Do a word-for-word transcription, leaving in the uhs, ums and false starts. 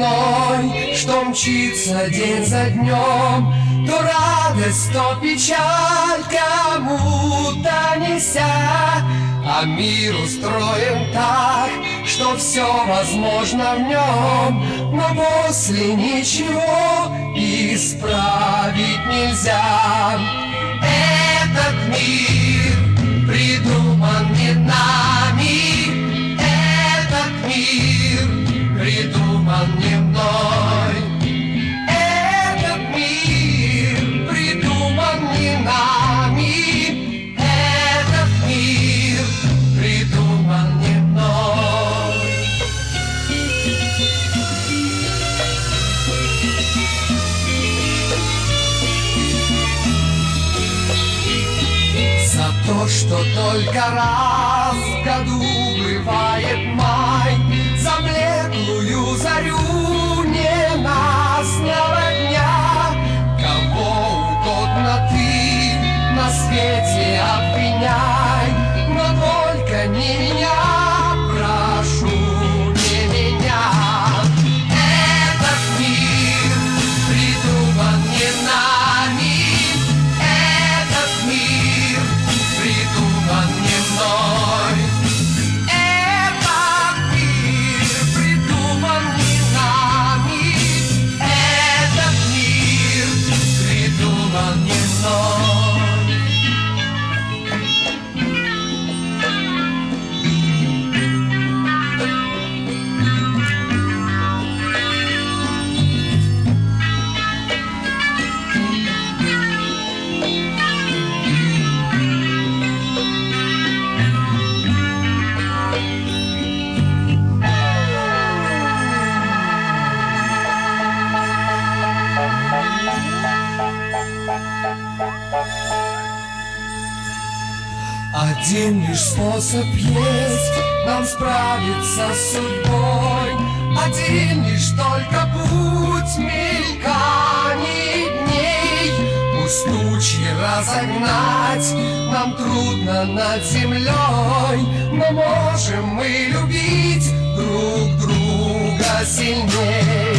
волной, что мчится день за днем, то радость, то печаль кому-то неся. А мир устроен так, что все возможно в нем, но после ничего исправить нельзя. Этот мир придуман не нами, этот мир придуман не мной. Этот мир придуман не нами, этот мир придуман не мной. За то, что только раз в году бывает май, за блеклую зарю ненастного дня, кого угодно ты на свете обвиняй, но только не меня, прошу, не меня. Этот мир придуман не нами, этот мир придуман не мной. Этот мир придуман не нами, этот мир придуман не мной. Один лишь способ есть нам справиться с судьбой, один лишь только путь мельканий дней. Пусть тучи разогнать нам трудно над землей, но можем мы любить друг друга сильней.